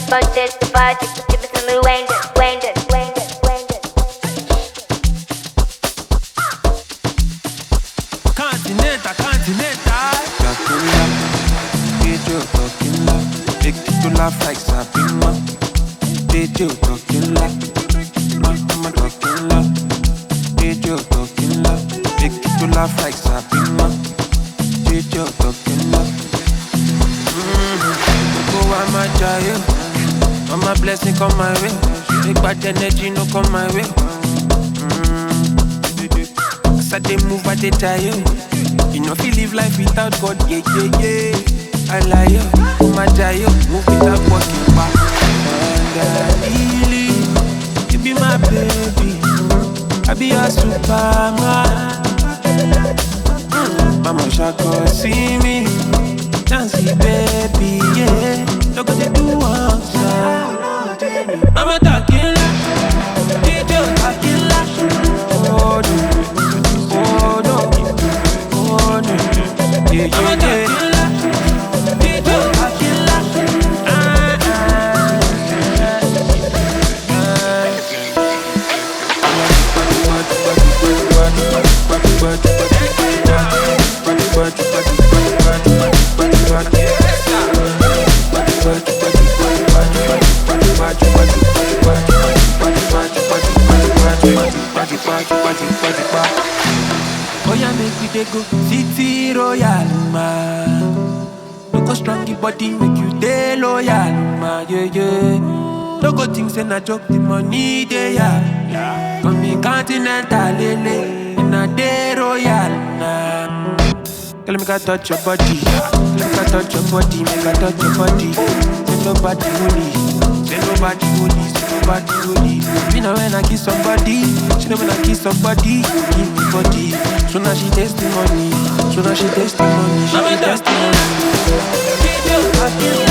budget, give it to me, Wayne. Continental. Dracula, video talking loud. Make you laugh like Sabina. Video talking loud. Mama talking loud. Video talking loud. Make you laugh like Sabina. Video talking loud. Go on my child. All my blessing come my way. Big bad energy no come my way. As I dey move, I dey tire. You know, if you live life without God, yeah. I lie, oh my child, move without walking back. And I you be my baby. I be your Superman. Mama Shaka see me, dancey baby, yeah. Look at the do one side. Mama talking like, DJ talking like. Oh no, yeah. Mama talking like, DJ talking like. Oh yeah, make we dey go City Royal, man. No go strong the body, make you dey loyal, man. Yeah. No go think say na joke, the money dey yeah. Come me Continental, lele, in a day Royal, nah. Girl, make I touch your body, make I touch your body, make I touch your body. Say nobody holy, say nobody holy, say nobody holy. Me know when I kiss somebody, she know when I kiss somebody, give me body. So now she taste the money, she taste the money.